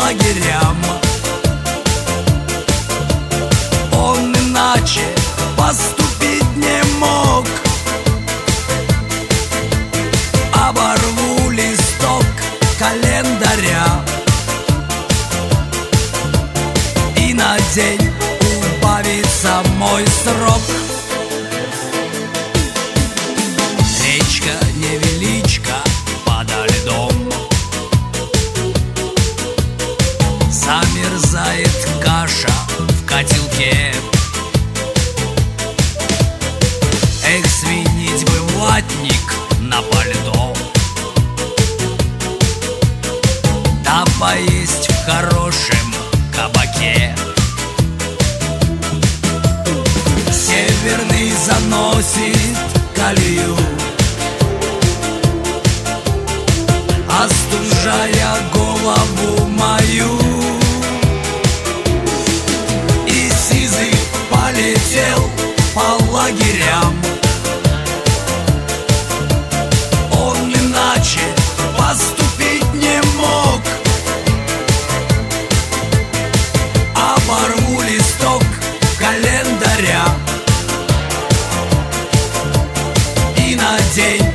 лагерям. Он иначе поступить не мог. Оборву листок календаря и на день убавится мой срок. Речка невеличка подо льдом, замерзает каша в котелке. Эх, свинить бы ватник на пальто, да поесть в хорошем кабаке. Северный заносит колею, остужая голову мою. И сизый полетел по лагерям. Он иначе поступить не мог. Оборву листок календаря и на день